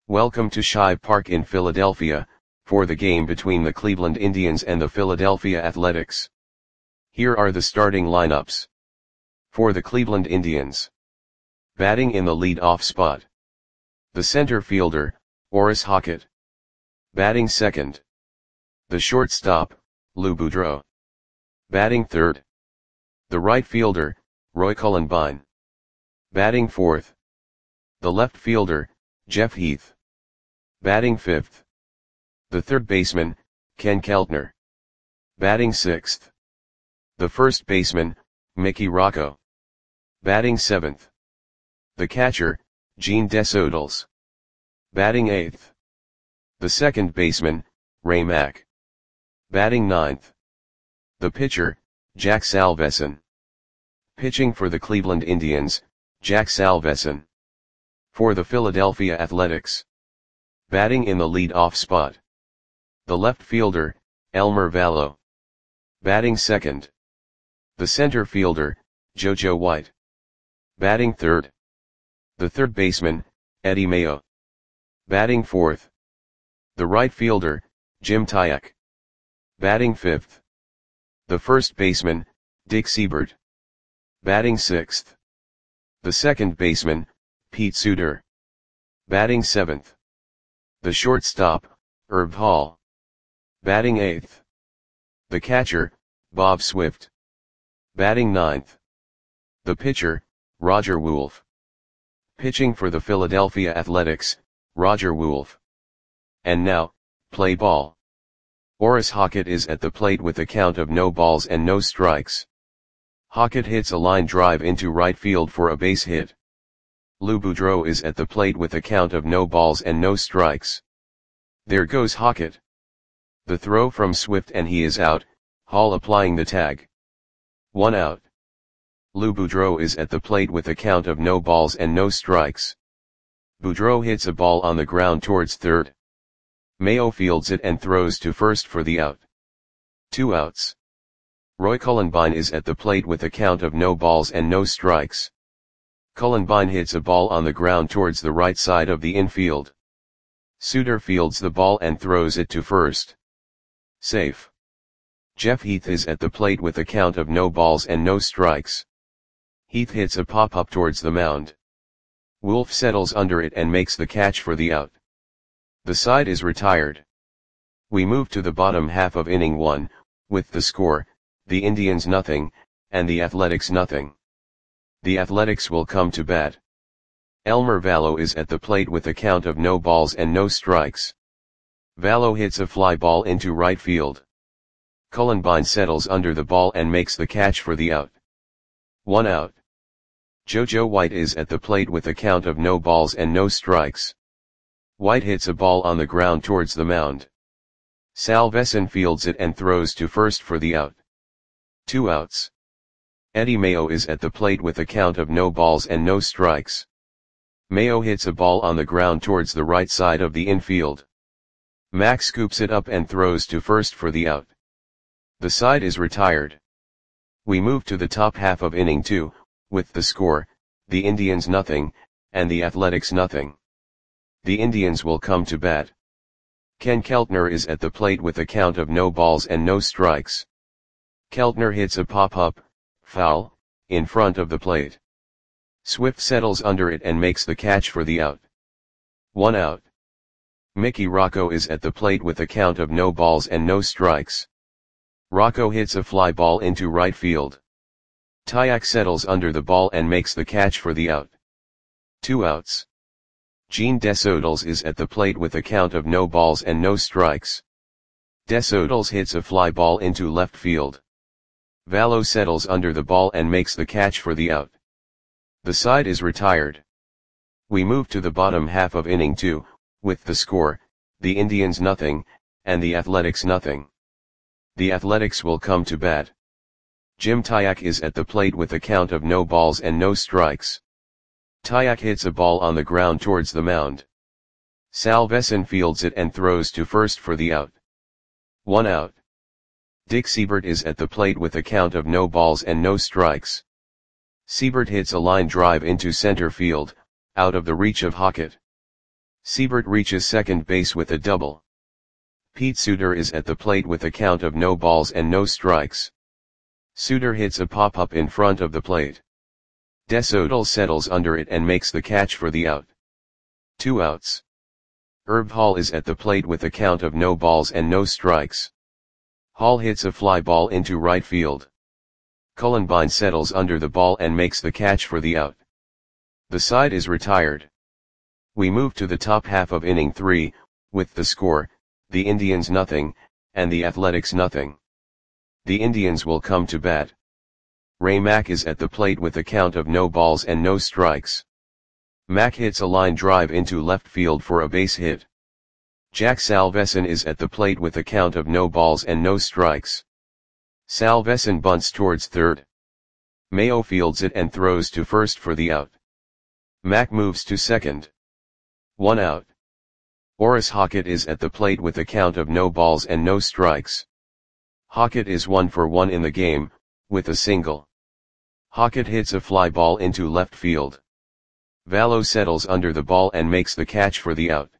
Welcome to Shive Park in Philadelphia, for the game between the Cleveland Indians and the Philadelphia Athletics. Here are the starting lineups. For the Cleveland Indians. Batting in the lead-off spot. The center fielder, Orris Hockett. Batting second. The shortstop, Lou Boudreau. Batting third. The right fielder, Roy Cullenbine. Batting fourth. The left fielder, Jeff Heath. Batting fifth. The third baseman, Ken Keltner. Batting sixth. The first baseman, Mickey Rocco. Batting seventh. The catcher, Gene Desodals. Batting eighth. The second baseman, Ray Mack. Batting ninth. The pitcher, Jack Salveson. Pitching for the Cleveland Indians, Jack Salveson. For the Philadelphia Athletics. Batting in the lead-off spot. The left fielder, Elmer Valo. Batting second. The center fielder, JoJo White. Batting third. The third baseman, Eddie Mayo. Batting fourth. The right fielder, Jim Tyack. Batting fifth. The first baseman, Dick Siebert. Batting sixth. The second baseman, Pete Suter. Batting seventh. The shortstop, Herb Hall. Batting eighth. The catcher, Bob Swift. Batting ninth. The pitcher, Roger Wolf. Pitching for the Philadelphia Athletics, Roger Wolf. And now, play ball. Orris Hockett is at the plate with a count of no balls and no strikes. Hockett hits a line drive into right field for a base hit. Lou Boudreau is at the plate with a count of no balls and no strikes. There goes Hockett. The throw from Swift and he is out, Hall applying the tag. 1 out. Lou Boudreau is at the plate with a count of no balls and no strikes. Boudreau hits a ball on the ground towards third. Mayo fields it and throws to first for the out. 2 outs. Roy Cullenbine is at the plate with a count of no balls and no strikes. Cullenbine hits a ball on the ground towards the right side of the infield. Suter fields the ball and throws it to first. Safe. Jeff Heath is at the plate with a count of no balls and no strikes. Heath hits a pop-up towards the mound. Wolf settles under it and makes the catch for the out. The side is retired. We move to the bottom half of inning 1, with the score, the Indians nothing, and the Athletics nothing. The Athletics will come to bat. Elmer Valo is at the plate with a count of no balls and no strikes. Valo hits a fly ball into right field. Cullenbine settles under the ball and makes the catch for the out. 1 out. JoJo White is at the plate with a count of no balls and no strikes. White hits a ball on the ground towards the mound. Salveson fields it and throws to first for the out. 2 outs. Eddie Mayo is at the plate with a count of no balls and no strikes. Mayo hits a ball on the ground towards the right side of the infield. Mack scoops it up and throws to first for the out. The side is retired. We move to the top half of inning 2, with the score, the Indians nothing, and the Athletics nothing. The Indians will come to bat. Ken Keltner is at the plate with a count of no balls and no strikes. Keltner hits a pop-up, foul, in front of the plate. Swift settles under it and makes the catch for the out. 1 out. Mickey Rocco is at the plate with a count of no balls and no strikes. Rocco hits a fly ball into right field. Tyack settles under the ball and makes the catch for the out. 2 outs. Gene Desodals is at the plate with a count of no balls and no strikes. Desodals hits a fly ball into left field. Valo settles under the ball and makes the catch for the out. The side is retired. We move to the bottom half of inning 2, with the score, the Indians nothing, and the Athletics nothing. The Athletics will come to bat. Jim Tyack is at the plate with a count of no balls and no strikes. Tyack hits a ball on the ground towards the mound. Salveson fields it and throws to first for the out. 1 out. Dick Siebert is at the plate with a count of no balls and no strikes. Siebert hits a line drive into center field, out of the reach of Hockett. Siebert reaches second base with a double. Pete Suter is at the plate with a count of no balls and no strikes. Suter hits a pop-up in front of the plate. Desodal settles under it and makes the catch for the out. 2 outs. Herb Hall is at the plate with a count of no balls and no strikes. Hall hits a fly ball into right field. Cullenbine settles under the ball and makes the catch for the out. The side is retired. We move to the top half of inning 3, with the score, the Indians nothing, and the Athletics nothing. The Indians will come to bat. Ray Mack is at the plate with a count of no balls and no strikes. Mack hits a line drive into left field for a base hit. Jack Salveson is at the plate with a count of no balls and no strikes. Salveson bunts towards third. Mayo fields it and throws to first for the out. Mack moves to second. 1 out. Horace Hockett is at the plate with a count of no balls and no strikes. Hockett is 1 for 1 in the game, with a single. Hockett hits a fly ball into left field. Vallo settles under the ball and makes the catch for the out.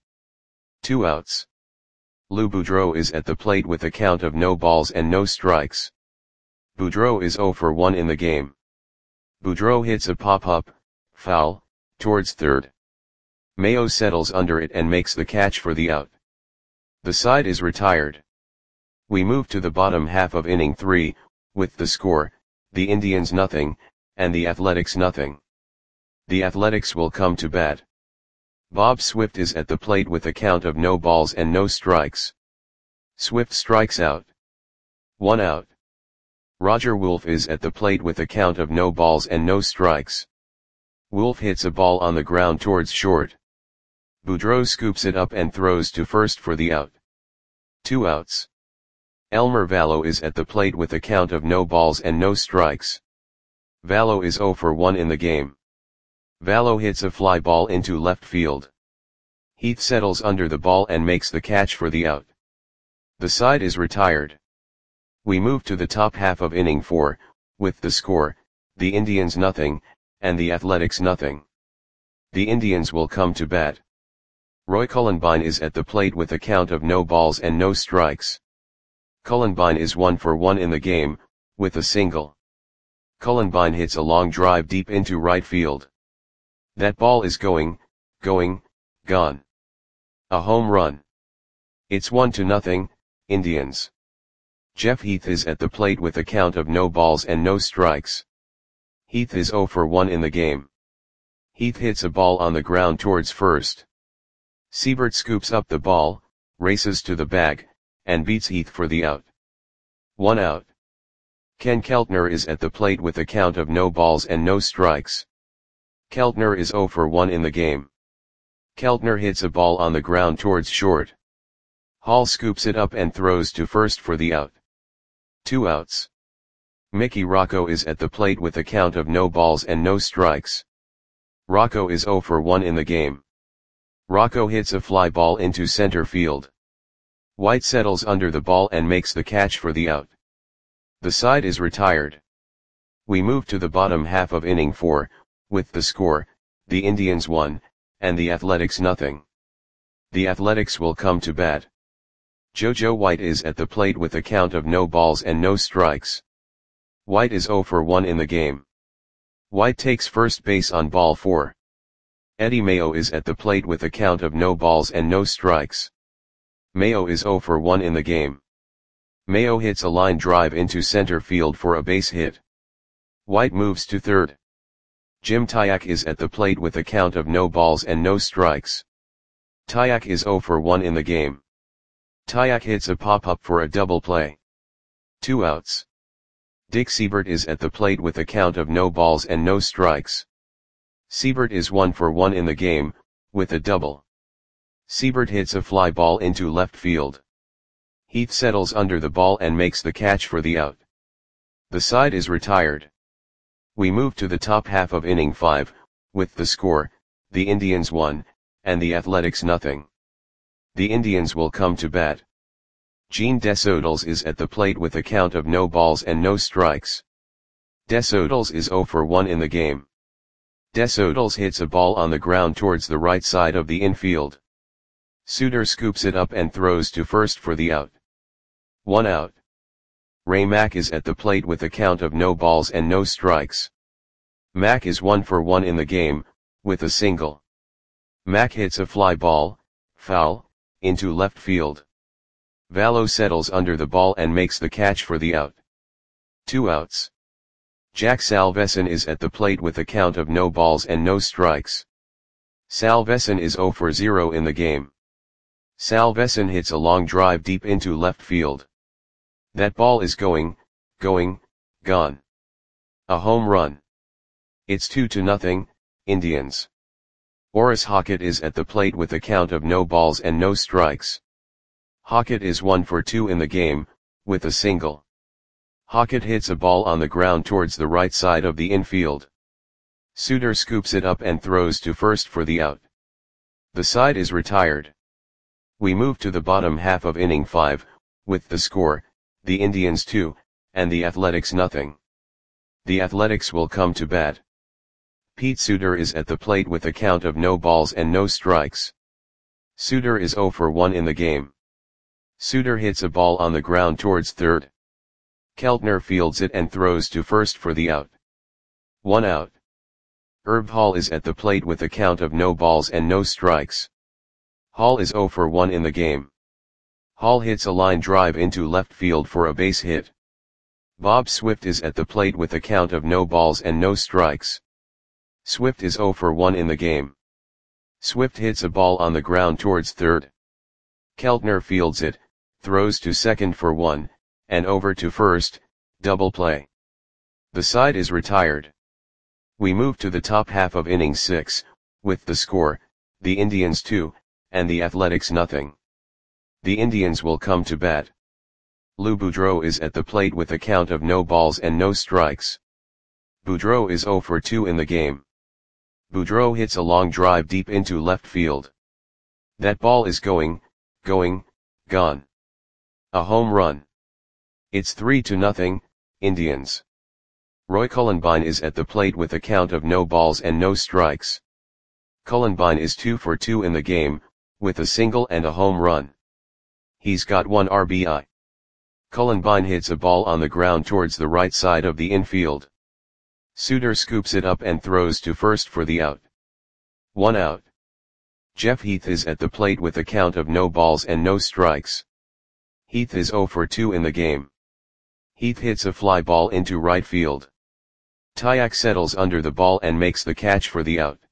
2 outs. Lou Boudreau is at the plate with a count of no balls and no strikes. Boudreau is 0 for 1 in the game. Boudreau hits a pop-up, foul, towards third. Mayo settles under it and makes the catch for the out. The side is retired. We move to the bottom half of inning 3, with the score, the Indians nothing, and the Athletics nothing. The Athletics will come to bat. Bob Swift is at the plate with a count of no balls and no strikes. Swift strikes out. 1 out. Roger Wolf is at the plate with a count of no balls and no strikes. Wolf hits a ball on the ground towards short. Boudreau scoops it up and throws to first for the out. 2 outs. Elmer Vallo is at the plate with a count of no balls and no strikes. Vallo is 0 for 1 in the game. Vallo hits a fly ball into left field. Heath settles under the ball and makes the catch for the out. The side is retired. We move to the top half of inning 4, with the score, the Indians nothing, and the Athletics nothing. The Indians will come to bat. Roy Cullenbine is at the plate with a count of no balls and no strikes. Cullenbine is 1 for 1 in the game, with a single. Cullenbine hits a long drive deep into right field. That ball is gone. A home run. It's 1-0, Indians. Jeff Heath is at the plate with a count of no balls and no strikes. Heath is 0 for 1 in the game. Heath hits a ball on the ground towards first. Siebert scoops up the ball, races to the bag, and beats Heath for the out. 1 out. Ken Keltner is at the plate with a count of no balls and no strikes. Keltner is 0 for 1 in the game. Keltner hits a ball on the ground towards short. Hall scoops it up and throws to first for the out. 2 outs. Mickey Rocco is at the plate with a count of no balls and no strikes. Rocco is 0 for 1 in the game. Rocco hits a fly ball into center field. White settles under the ball and makes the catch for the out. The side is retired. We move to the bottom half of inning 4, with the score, the Indians 1, and the Athletics nothing. The Athletics will come to bat. JoJo White is at the plate with a count of no balls and no strikes. White is 0 for 1 in the game. White takes first base on ball 4. Eddie Mayo is at the plate with a count of no balls and no strikes. Mayo is 0 for 1 in the game. Mayo hits a line drive into center field for a base hit. White moves to third. Jim Tyak is at the plate with a count of no balls and no strikes. Tyak is 0 for 1 in the game. Tyak hits a pop-up for a double play. 2 outs. Dick Siebert is at the plate with a count of no balls and no strikes. Siebert is 1 for 1 in the game, with a double. Siebert hits a fly ball into left field. Heath settles under the ball and makes the catch for the out. The side is retired. We move to the top half of inning 5, with the score, the Indians 1, and the Athletics nothing. The Indians will come to bat. Gene Desodals is at the plate with a count of no balls and no strikes. Desodals is 0 for 1 in the game. Desodals hits a ball on the ground towards the right side of the infield. Suitor scoops it up and throws to first for the out. 1 out. Ray Mack is at the plate with a count of no balls and no strikes. Mack is 1 for 1 in the game, with a single. Mack hits a fly ball, foul, into left field. Vallo settles under the ball and makes the catch for the out. 2 outs. Jack Salveson is at the plate with a count of no balls and no strikes. Salveson is 0 for 0 in the game. Salveson hits a long drive deep into left field. That ball is going, gone. A home run. It's 2-0, Indians. Orris Hockett is at the plate with a count of no balls and no strikes. Hockett is 1 for 2 in the game, with a single. Hockett hits a ball on the ground towards the right side of the infield. Suitor scoops it up and throws to first for the out. The side is retired. We move to the bottom half of inning 5, with the score, the Indians 2, and the Athletics nothing. The Athletics will come to bat. Pete Suitor is at the plate with a count of no balls and no strikes. Suitor is 0 for 1 in the game. Suitor hits a ball on the ground towards third. Keltner fields it and throws to first for the out. 1 out. Herb Hall is at the plate with a count of no balls and no strikes. Hall is 0 for 1 in the game. Hall hits a line drive into left field for a base hit. Bob Swift is at the plate with a count of no balls and no strikes. Swift is 0 for 1 in the game. Swift hits a ball on the ground towards third. Keltner fields it, throws to second for 1, and over to first, double play. The side is retired. We move to the top half of inning 6, with the score, the Indians 2, and the Athletics nothing. The Indians will come to bat. Lou Boudreau is at the plate with a count of no balls and no strikes. Boudreau is 0 for 2 in the game. Boudreau hits a long drive deep into left field. That ball is going, gone. A home run. It's 3-0, Indians. Roy Cullenbine is at the plate with a count of no balls and no strikes. Cullenbine is 2 for 2 in the game, with a single and a home run. He's got 1 RBI. Cullenbine hits a ball on the ground towards the right side of the infield. Suitor scoops it up and throws to first for the out. 1 out. Jeff Heath is at the plate with a count of no balls and no strikes. Heath is 0 for 2 in the game. Heath hits a fly ball into right field. Tyak settles under the ball and makes the catch for the out.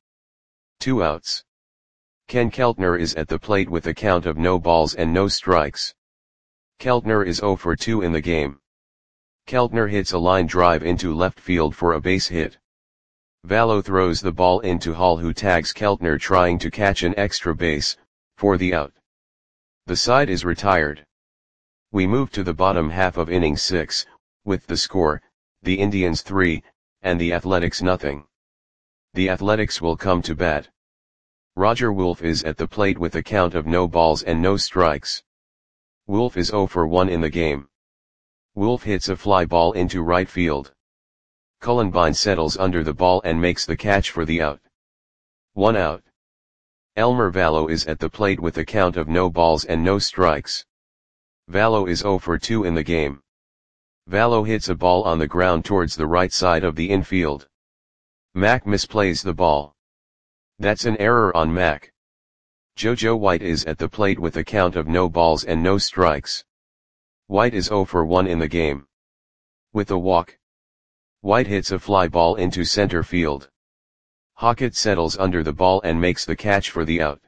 2 outs. Ken Keltner is at the plate with a count of no balls and no strikes. Keltner is 0 for 2 in the game. Keltner hits a line drive into left field for a base hit. Vallo throws the ball into Hall, who tags Keltner trying to catch an extra base, for the out. The side is retired. We move to the bottom half of inning 6, with the score, the Indians 3, and the Athletics nothing. The Athletics will come to bat. Roger Wolf is at the plate with a count of no balls and no strikes. Wolf is 0 for 1 in the game. Wolf hits a fly ball into right field. Cullenbine settles under the ball and makes the catch for the out. 1 out. Elmer Vallo is at the plate with a count of no balls and no strikes. Vallo is 0 for 2 in the game. Vallo hits a ball on the ground towards the right side of the infield. Mack misplays the ball. That's an error on Mack. JoJo White is at the plate with a count of no balls and no strikes. White is 0 for 1 in the game. With a walk, White hits a fly ball into center field. Hockett settles under the ball and makes the catch for the out.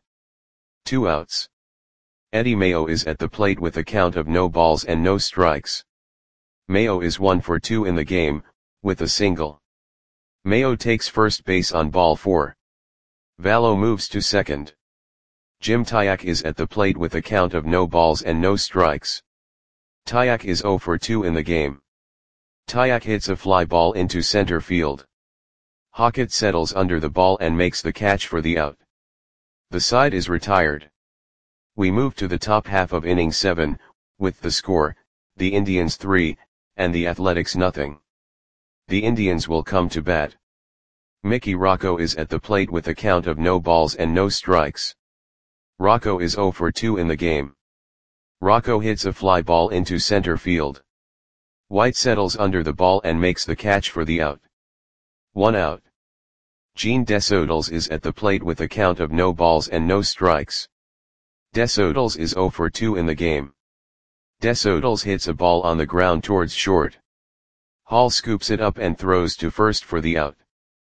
2 outs. Eddie Mayo is at the plate with a count of no balls and no strikes. Mayo is 1 for 2 in the game, with a single. Mayo takes first base on ball 4. Vallo moves to second. Jim Tyak is at the plate with a count of no balls and no strikes. Tyak is 0 for 2 in the game. Tyak hits a fly ball into center field. Hockett settles under the ball and makes the catch for the out. The side is retired. We move to the top half of inning 7, with the score, the Indians 3, and the Athletics nothing. The Indians will come to bat. Mickey Rocco is at the plate with a count of no balls and no strikes. Rocco is 0 for 2 in the game. Rocco hits a fly ball into center field. White settles under the ball and makes the catch for the out. 1 out. Gene Desodals is at the plate with a count of no balls and no strikes. Desodals is 0 for 2 in the game. Desodals hits a ball on the ground towards short. Hall scoops it up and throws to first for the out.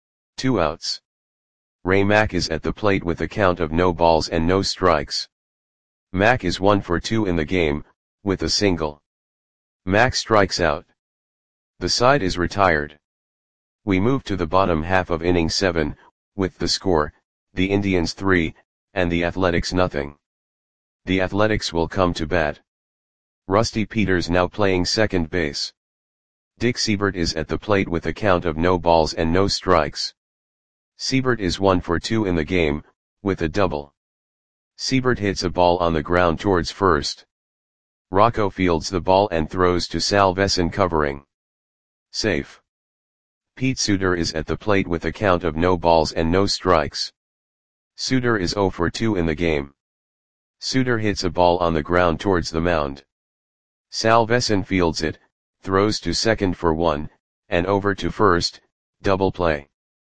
2 outs. Ray Mack is at the plate with a count of no balls and no strikes. Mack is 1 for 2 in the game, with a single. Mack strikes out. The side is retired. We move to the bottom half of inning 7, with the score, the Indians 3, and the Athletics nothing. The Athletics will come to bat. Rusty Peters now playing second base. Dick Siebert is at the plate with a count of no balls and no strikes. Siebert is 1 for 2 in the game, with a double. Siebert hits a ball on the ground towards first. Rocco fields the ball and throws to Sal Vesson covering. Safe. Pete Suter is at the plate with a count of no balls and no strikes. Suter is 0 for 2 in the game. Suter hits a ball on the ground towards the mound. Sal Vesson fields it, throws to second for 1, and over to first, double play.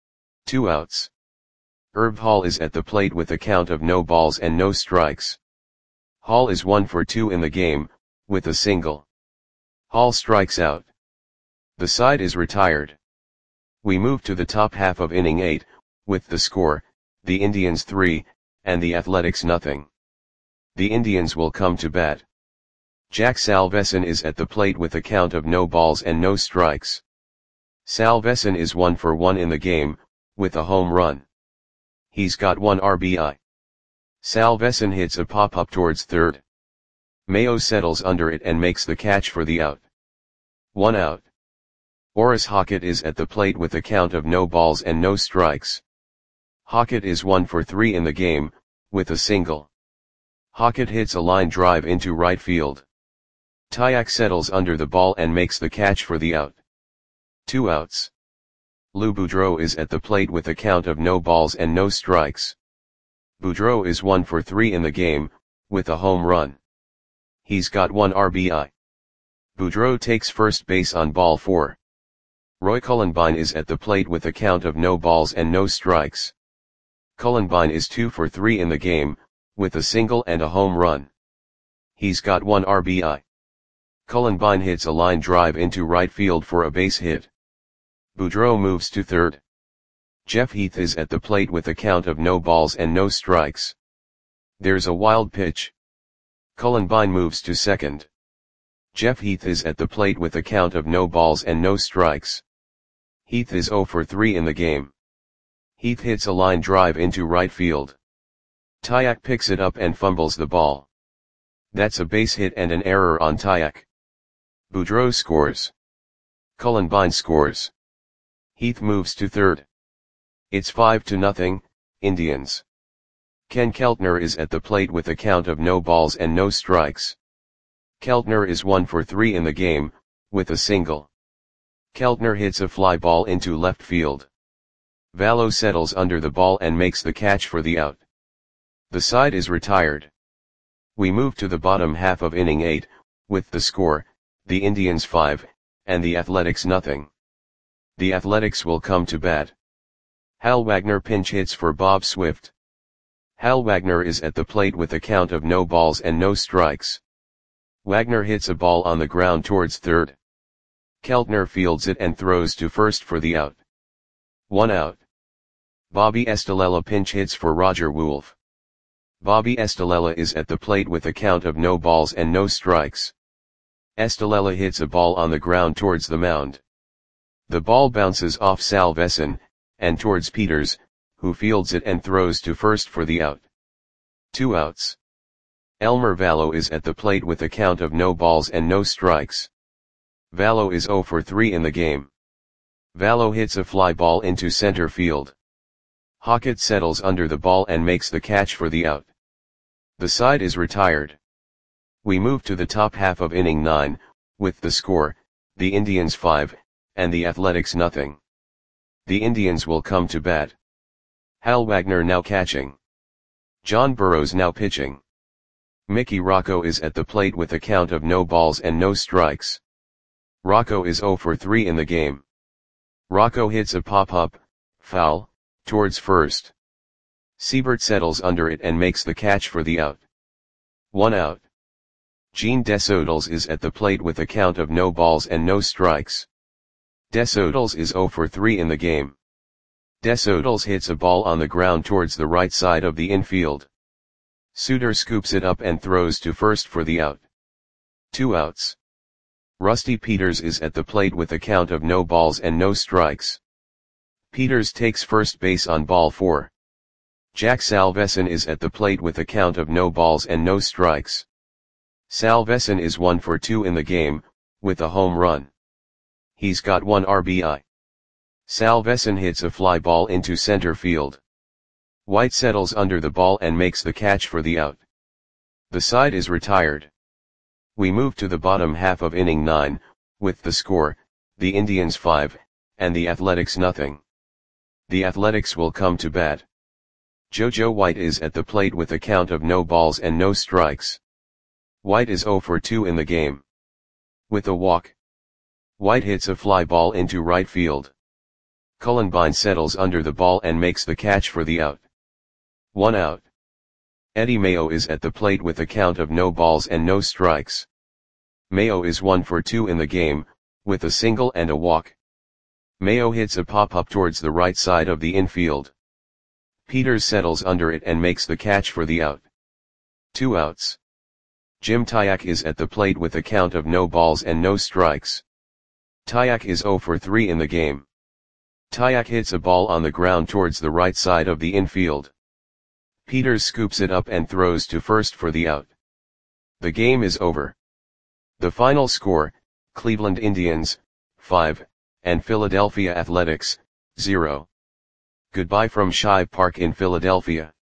2 outs. Herb Hall is at the plate with a count of no balls and no strikes. Hall is 1 for 2 in the game, with a single. Hall strikes out. The side is retired. We move to the top half of inning 8, with the score, the Indians 3, and the Athletics nothing. The Indians will come to bat. Jack Sal Vesson is at the plate with a count of no balls and no strikes. Sal Vesson is 1 for 1 in the game, with a home run. He's got 1 RBI. Sal Vesson hits a pop-up towards third. Mayo settles under it and makes the catch for the out. 1 out. Orris Hockett is at the plate with a count of no balls and no strikes. Hockett is 1 for 3 in the game, with a single. Hockett hits a line drive into right field. Tyak settles under the ball and makes the catch for the out. 2 outs. Lou Boudreau is at the plate with a count of no balls and no strikes. Boudreau is 1 for 3 in the game, with a home run. He's got 1 RBI. Boudreau takes first base on ball 4. Roy Cullenbine is at the plate with a count of no balls and no strikes. Cullenbine is 2 for 3 in the game, with a single and a home run. He's got 1 RBI. Cullenbine hits a line drive into right field for a base hit. Boudreau moves to third. Jeff Heath is at the plate with a count of no balls and no strikes. There's a wild pitch. Cullenbine moves to second. Jeff Heath is at the plate with a count of no balls and no strikes. Heath is 0 for 3 in the game. Heath hits a line drive into right field. Tyak picks it up and fumbles the ball. That's a base hit and an error on Tyak. Boudreau scores. Cullenbine scores. Heath moves to third. It's 5-0, Indians. Ken Keltner is at the plate with a count of no balls and no strikes. Keltner is 1 for 3 in the game, with a single. Keltner hits a fly ball into left field. Vallo settles under the ball and makes the catch for the out. The side is retired. We move to the bottom half of inning 8, with the score, the Indians 5, and the Athletics nothing. The Athletics will come to bat. Hal Wagner pinch hits for Bob Swift. Hal Wagner is at the plate with a count of no balls and no strikes. Wagner hits a ball on the ground towards third. Keltner fields it and throws to first for the out. 1 out. Bobby Estalella pinch hits for Roger Wolf. Bobby Estalella is at the plate with a count of no balls and no strikes. Estalella hits a ball on the ground towards the mound. The ball bounces off Sal Vesson, and towards Peters, who fields it and throws to first for the out. 2 outs. Elmer Vallo is at the plate with a count of no balls and no strikes. Vallo is 0 for 3 in the game. Vallo hits a fly ball into center field. Hockett settles under the ball and makes the catch for the out. The side is retired. We move to the top half of inning 9, with the score, the Indians 5, and the Athletics nothing. The Indians will come to bat. Hal Wagner now catching. John Burroughs now pitching. Mickey Rocco is at the plate with a count of no balls and no strikes. Rocco is 0 for 3 in the game. Rocco hits a pop-up, foul, towards first. Siebert settles under it and makes the catch for the out. 1 out. Gene Desodals is at the plate with a count of no balls and no strikes. Desodals is 0 for 3 in the game. Desodals hits a ball on the ground towards the right side of the infield. Suter scoops it up and throws to first for the out. 2 outs. Rusty Peters is at the plate with a count of no balls and no strikes. Peters takes first base on ball 4. Jack Salveson is at the plate with a count of no balls and no strikes. Salveson is 1 for 2 in the game, with a home run. He's got 1 RBI. Salveson hits a fly ball into center field. White settles under the ball and makes the catch for the out. The side is retired. We move to the bottom half of inning 9, with the score, the Indians 5, and the Athletics nothing. The Athletics will come to bat. JoJo White is at the plate with a count of no balls and no strikes. White is 0 for 2 in the game. With a walk. White hits a fly ball into right field. Cullenbine settles under the ball and makes the catch for the out. 1 out. Eddie Mayo is at the plate with a count of no balls and no strikes. Mayo is 1 for 2 in the game, with a single and a walk. Mayo hits a pop-up towards the right side of the infield. Peters settles under it and makes the catch for the out. 2 outs. Jim Tyak is at the plate with a count of no balls and no strikes. Tyak is 0 for 3 in the game. Tyak hits a ball on the ground towards the right side of the infield. Peters scoops it up and throws to first for the out. The game is over. The final score, Cleveland Indians, 5, and Philadelphia Athletics, 0. Goodbye from Shive Park in Philadelphia.